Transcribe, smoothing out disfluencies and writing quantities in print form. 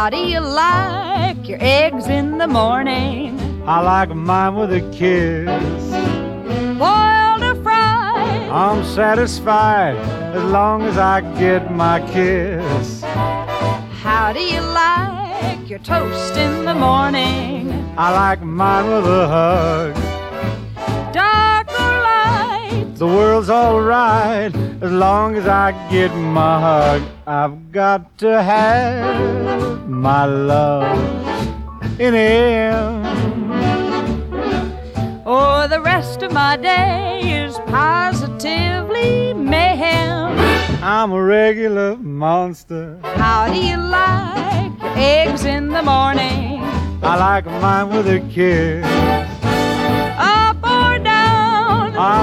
How do you like your eggs in the morning? I like mine with a kiss. Boiled or fried? I'm satisfied as long as I get my kiss. How do you like your toast in the morning? I like mine with a hug. Dark or light? The world's all right as long as I get my hug. I've got to have my love in him. Oh, the rest of my day is positively mayhem. I'm a regular monster. How do you like your eggs in the morning? I like mine with a kiss. Up or down? I